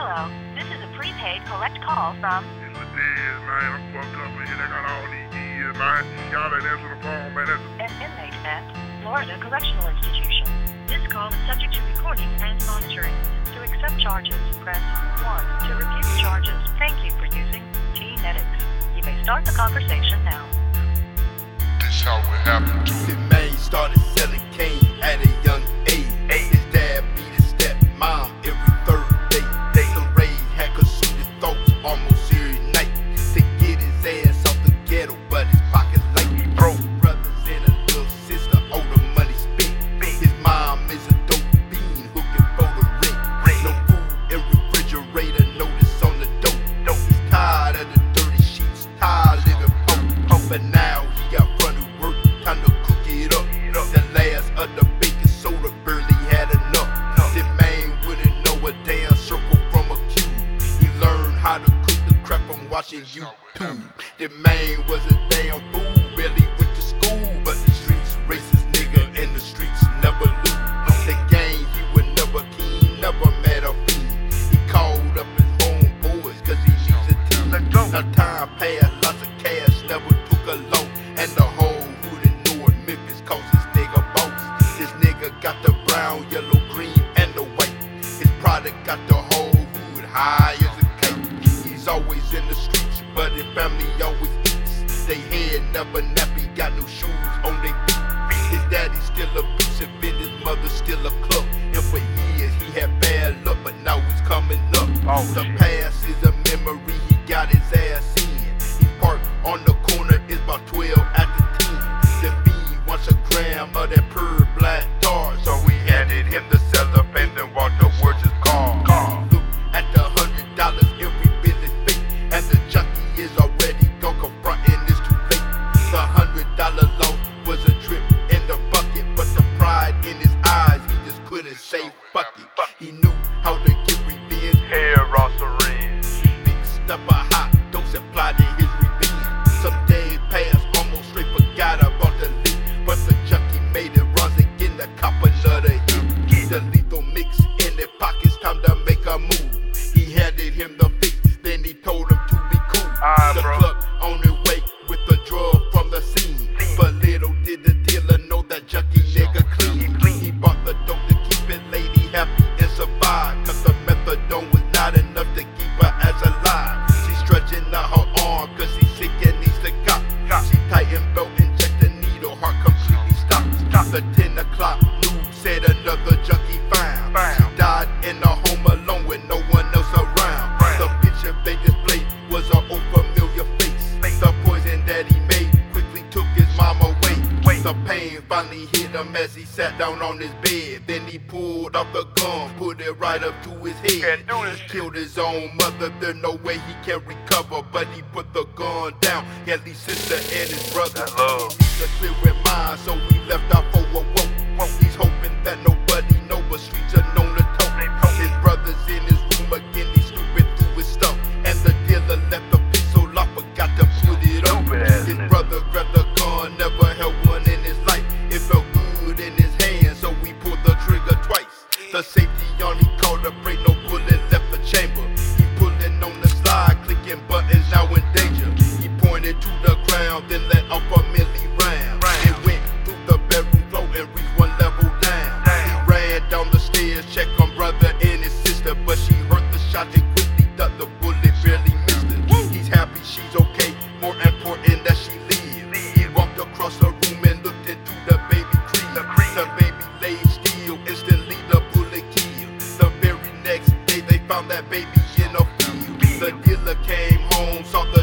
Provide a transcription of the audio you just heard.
Hello, this is a prepaid collect call from... It's what it is, man. I'm fucked up in here. They got all these years, man. Y'all ain't answer the phone, man. An inmate at Florida Correctional Institution. This call is subject to recording and monitoring. To accept charges, press 1. To refute charges, thank you for using T-Netics. You may start the conversation now. This how it happened to The man started selling cane at a young age. His dad beat his stepmom every third day. The raid had consumed his thoughts almost every night to get his ass off the ghetto, but his pockets like he broke. Brothers and a little sister, all the money spent. His mom is a dope bean hooking for the rent. No food in refrigerator, notice on the dope. He's tired of the dirty sheets, tired of living poor. But now he got front of work, time to cook it up. The last of the baking soda barely had enough. The man wouldn't know a damn circle from a cube. He learned how to cook the crap from watching YouTube. The man was a damn fool, barely went to school, but the streets racist nigga in the streets never lose. The game he would never keen, never mad or fiend. He called up his homeboys cause he needs a team. Now time passed, lots of cash, never took a loan, and the whole hood in North Memphis calls this nigga boss. This nigga got the brown, yellow, green, and the white. His product got the whole hood high as a kite. He's always in the streets, but his family always eats. They head never nappy, got no shoes on their feet. His daddy's still abusive and his mother's still a club. And for years he had bad luck, but now he's coming up. The past is a memory, he got his ass in. He parked on the corner, it's about 12 after 10. The B wants a gram of that pure black tar, so we handed him the cellar and then walked towards his car. Look at the $100, every business fake, and the junkie is already gone, confronting is too late. The $100 loan was a drip in the bucket, but the pride in his eyes, he just couldn't say fuck it. He knew how to get revenge. Hair Rossarin. Mixed up a hot dose and plotted his revenge. Some days passed, almost straight forgot about the leak, but the junkie made it runs again, the cop another hit. The lethal mix in their pockets, time to make a move. He handed him the fix, then he told him to be cool. The club on his way with the drug from the scene, but little did the dealer know that junkie nigga clean. He bought the dope to keep his lady happy and survive, cause the methadone was not enough to keep her as alive. She's stretching out her arm cause she's sick and needs to cop. She tightened belt, inject the needle, heart completely stopped. The 10 o'clock news said another junkie found. She died in a home alone with no one else around. The picture they displayed was an old familiar face. The poison that he made quickly took his mom away. The pain finally hit him as he sat down on his bed. Then he pulled off the gun, put it right up to his head. Killed his own mother, there's no way he can recover, but he put the gun down. He had his sister and his brother. He needs a clear mind, so we left out for a walk. He's hoping that nobody know, but streets are known to talk. His brother's in his room again, he's snooping through his stuff, and the dealer left the pistol off, forgot to put it up. His brother grabbed the gun, never held one in his life. It felt good in his hand, so we pulled the trigger twice. The safety on, he called a break, no bullet left the chamber. He pulling on the slide, clicking buttons, now in danger. He pointed to the ground, then let off a milli round. It went through the bedroom floor and reached one level down. He ran down the stairs, checked on brother and his sister, but she heard the shot and quickly ducked, the bullet barely missed her. He's happy she's okay, more important that she lived. He walked across the room and looked into the baby crib. The baby lay still, instantly the bullet killed. The very next day they found that baby in a field. The dealer came home, saw